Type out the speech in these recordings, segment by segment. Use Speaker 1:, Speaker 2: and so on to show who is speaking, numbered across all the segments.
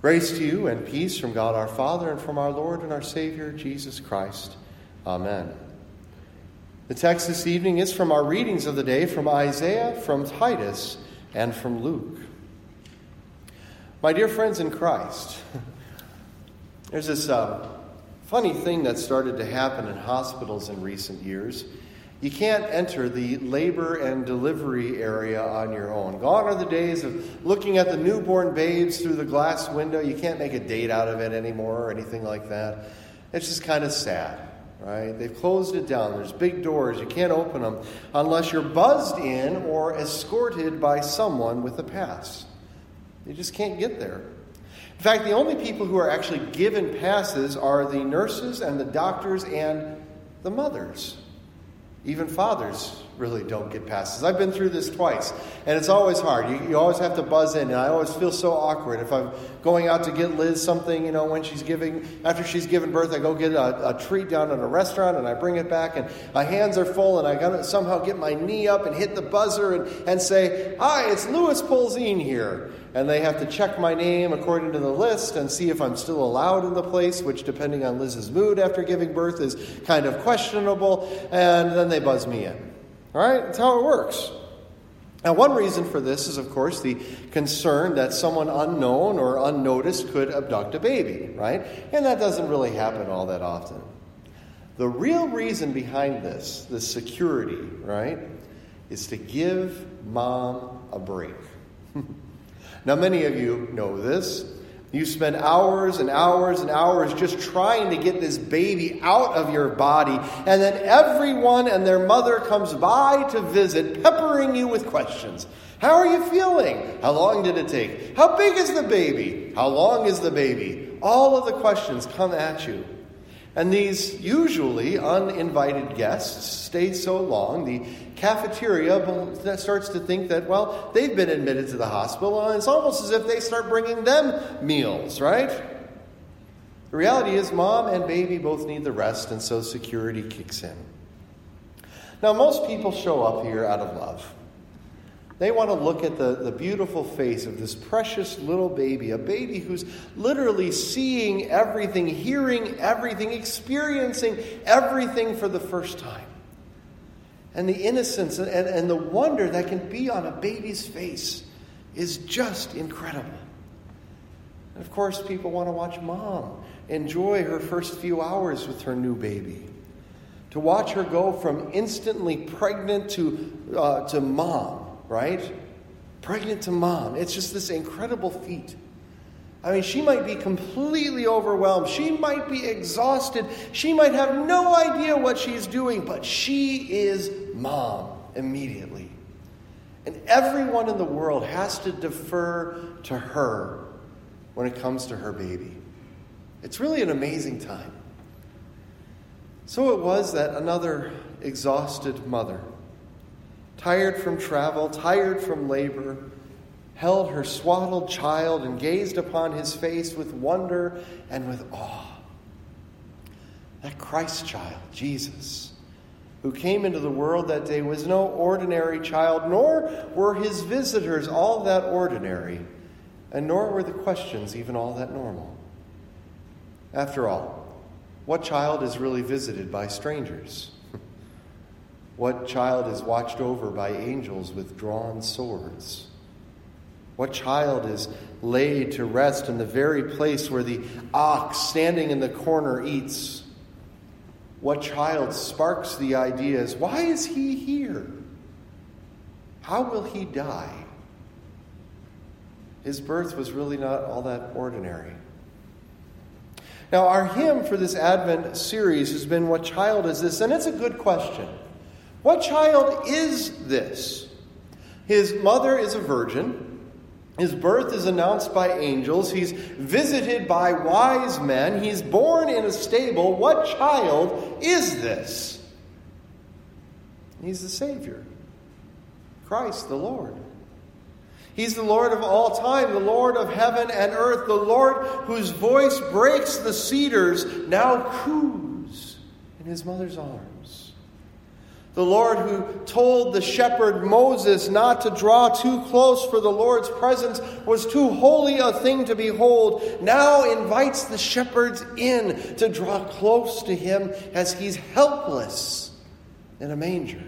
Speaker 1: Grace to you and peace from God our Father and from our Lord and our Savior, Jesus Christ. Amen. The text this evening is from our readings of the day, from Isaiah, from Titus, and from Luke. My dear friends in Christ, there's this funny thing that started to happen in hospitals in recent years. You can't enter the labor and delivery area on your own. Gone are the days of looking at the newborn babes through the glass window. You can't make a date out of it anymore or anything like that. It's just kind of sad, right? They've closed it down. There's big doors. You can't open them unless you're buzzed in or escorted by someone with a pass. You just can't get there. In fact, the only people who are actually given passes are the nurses and the doctors and the mothers. Even fathers really don't get passes. I've been through this twice, and it's always hard. You always have to buzz in, and I always feel so awkward. If I'm going out to get Liz something, when after she's given birth, I go get a treat down at a restaurant, and I bring it back, and my hands are full, and I got to somehow get my knee up and hit the buzzer and say, "Hi, it's Louis Polzine here." And they have to check my name according to the list and see if I'm still allowed in the place, which, depending on Liz's mood after giving birth, is kind of questionable. And then they buzz me in. All right? That's how it works. Now, one reason for this is, of course, the concern that someone unknown or unnoticed could abduct a baby, right? And that doesn't really happen all that often. The real reason behind this security, right, is to give mom a break. Now, many of you know this. You spend hours and hours and hours just trying to get this baby out of your body, and then everyone and their mother comes by to visit, peppering you with questions. How are you feeling? How long did it take? How big is the baby? How long is the baby? All of the questions come at you. And these usually uninvited guests stay so long, the cafeteria starts to think that, well, they've been admitted to the hospital, and it's almost as if they start bringing them meals, right? The reality is mom and baby both need the rest, and so security kicks in. Now, most people show up here out of love. They want to look at the beautiful face of this precious little baby, a baby who's literally seeing everything, hearing everything, experiencing everything for the first time. And the innocence and the wonder that can be on a baby's face is just incredible. And of course, people want to watch mom enjoy her first few hours with her new baby. To watch her go from instantly pregnant to mom. Right? Pregnant to mom. It's just this incredible feat. I mean, she might be completely overwhelmed. She might be exhausted. She might have no idea what she's doing, but she is mom immediately. And everyone in the world has to defer to her when it comes to her baby. It's really an amazing time. So it was that another exhausted mother, tired from travel, tired from labor, held her swaddled child and gazed upon his face with wonder and with awe. That Christ child, Jesus, who came into the world that day, was no ordinary child, nor were his visitors all that ordinary, and nor were the questions even all that normal. After all, what child is really visited by strangers? What child is watched over by angels with drawn swords? What child is laid to rest in the very place where the ox standing in the corner eats? What child sparks the ideas, why is he here? How will he die? His birth was really not all that ordinary. Now, our hymn for this Advent series has been, "What child is this?" And it's a good question. What child is this? His mother is a virgin. His birth is announced by angels. He's visited by wise men. He's born in a stable. What child is this? He's the Savior, Christ the Lord. He's the Lord of all time, the Lord of heaven and earth, the Lord whose voice breaks the cedars, now coos in his mother's arms. The Lord who told the shepherd Moses not to draw too close for the Lord's presence was too holy a thing to behold, now invites the shepherds in to draw close to him as he's helpless in a manger.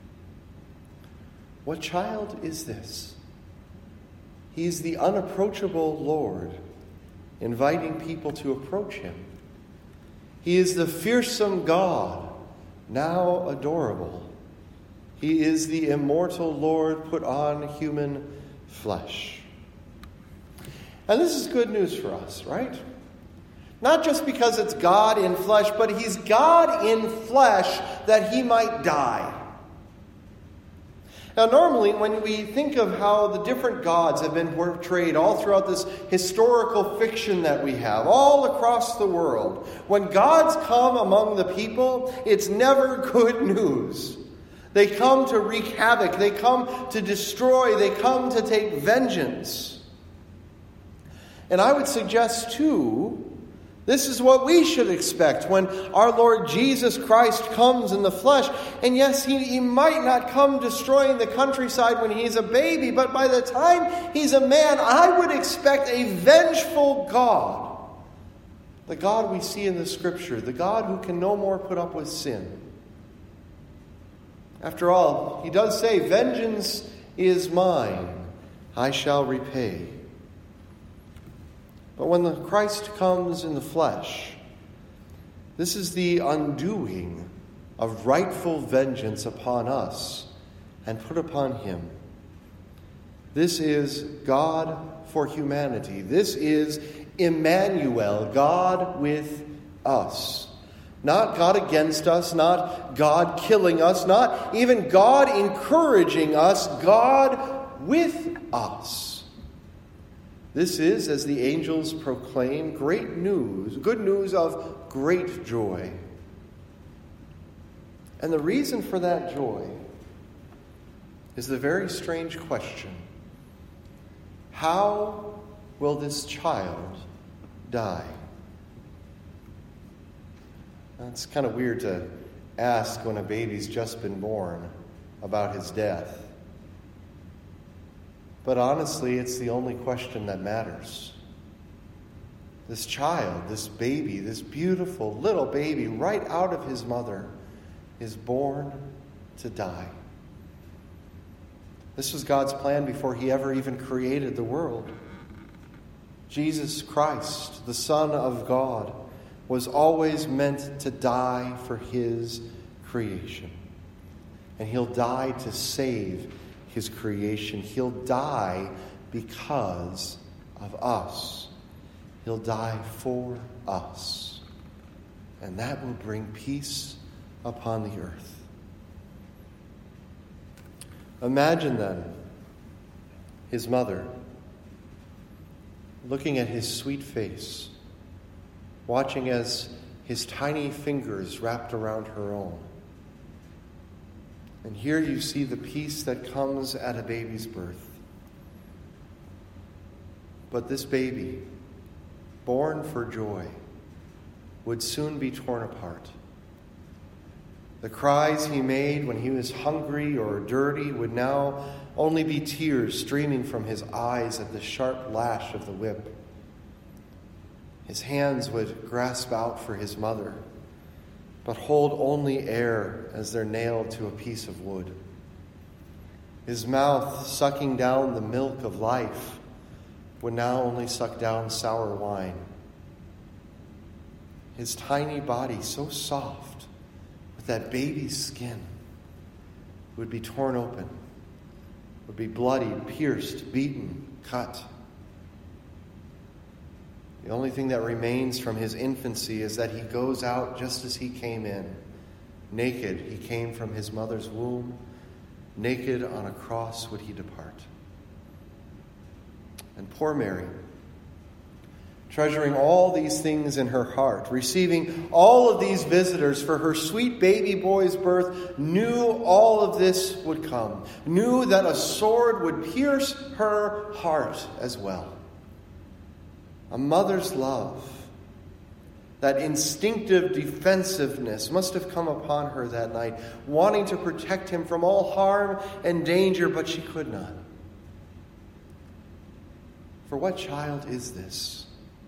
Speaker 1: What child is this? He's the unapproachable Lord, inviting people to approach him. He is the fearsome God, now adorable. He is the immortal Lord put on human flesh. And this is good news for us, right? Not just because it's God in flesh, but he's God in flesh that he might die. Now, normally, when we think of how the different gods have been portrayed all throughout this historical fiction that we have, all across the world, when gods come among the people, it's never good news. They come to wreak havoc. They come to destroy. They come to take vengeance. And I would suggest, too, this is what we should expect when our Lord Jesus Christ comes in the flesh. And yes, he might not come destroying the countryside when he's a baby, but by the time he's a man, I would expect a vengeful God. The God we see in the Scripture, the God who can no more put up with sin. After all, he does say, "Vengeance is mine, I shall repay." But when the Christ comes in the flesh, this is the undoing of rightful vengeance upon us and put upon him. This is God for humanity. This is Emmanuel, God with us. Not God against us, not God killing us, not even God encouraging us, God with us. This is, as the angels proclaim, great news, good news of great joy. And the reason for that joy is the very strange question: how will this child die? Now, it's kind of weird to ask when a baby's just been born about his death. But honestly, it's the only question that matters. This child, this baby, this beautiful little baby right out of his mother is born to die. This was God's plan before he ever even created the world. Jesus Christ, the Son of God, was always meant to die for his creation. And he'll die to save his creation. He'll die because of us. He'll die for us. And that will bring peace upon the earth. Imagine then his mother looking at his sweet face, watching as his tiny fingers wrapped around her own. And here you see the peace that comes at a baby's birth. But this baby, born for joy, would soon be torn apart. The cries he made when he was hungry or dirty would now only be tears streaming from his eyes at the sharp lash of the whip. His hands would grasp out for his mother, but hold only air as they're nailed to a piece of wood. His mouth, sucking down the milk of life, would now only suck down sour wine. His tiny body, so soft, with that baby's skin, would be torn open, would be bloodied, pierced, beaten, cut. The only thing that remains from his infancy is that he goes out just as he came in. Naked he came from his mother's womb. Naked on a cross would he depart. And poor Mary, treasuring all these things in her heart, receiving all of these visitors for her sweet baby boy's birth, knew all of this would come, knew that a sword would pierce her heart as well. A mother's love, That instinctive defensiveness must have come upon her that night, wanting to protect him from all harm and danger, but she could not. For what child is this?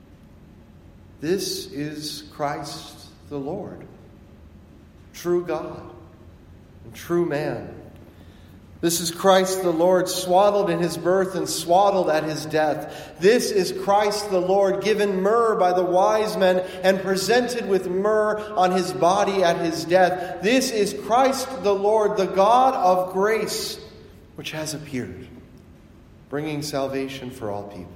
Speaker 1: This is Christ the Lord, true God and true man. This is Christ the Lord, swaddled in his birth and swaddled at his death. This is Christ the Lord, given myrrh by the wise men and presented with myrrh on his body at his death. This is Christ the Lord, the God of grace, which has appeared, bringing salvation for all people.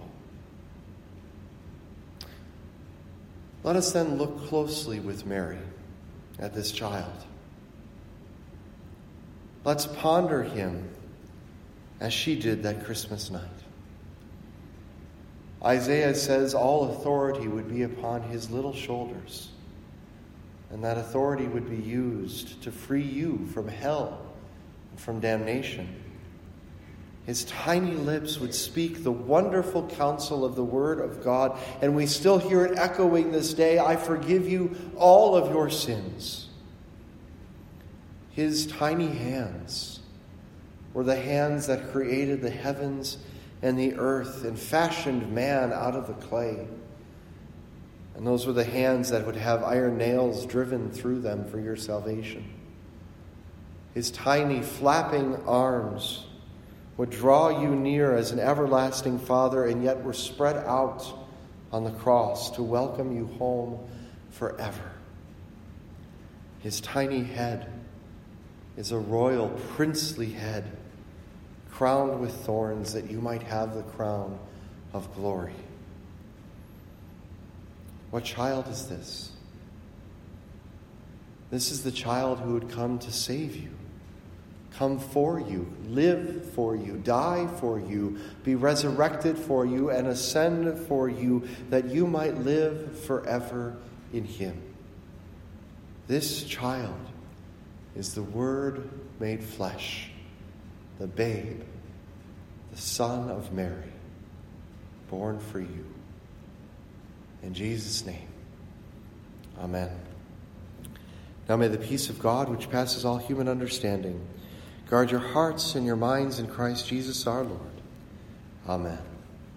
Speaker 1: Let us then look closely with Mary at this child. Let's ponder him as she did that Christmas night. Isaiah says all authority would be upon his little shoulders, and that authority would be used to free you from hell and from damnation. His tiny lips would speak the wonderful counsel of the Word of God, and we still hear it echoing this day, I forgive you all of your sins. His tiny hands were the hands that created the heavens and the earth and fashioned man out of the clay. And those were the hands that would have iron nails driven through them for your salvation. His tiny flapping arms would draw you near as an everlasting Father, and yet were spread out on the cross to welcome you home forever. His tiny head is a royal, princely head, crowned with thorns, that you might have the crown of glory. What child is this? This is the child who would come to save you, come for you, live for you, die for you, be resurrected for you, and ascend for you, that you might live forever in him. This child is the Word made flesh, the babe, the Son of Mary, born for you. In Jesus' name, amen. Now may the peace of God, which passes all human understanding, guard your hearts and your minds in Christ Jesus our Lord. Amen.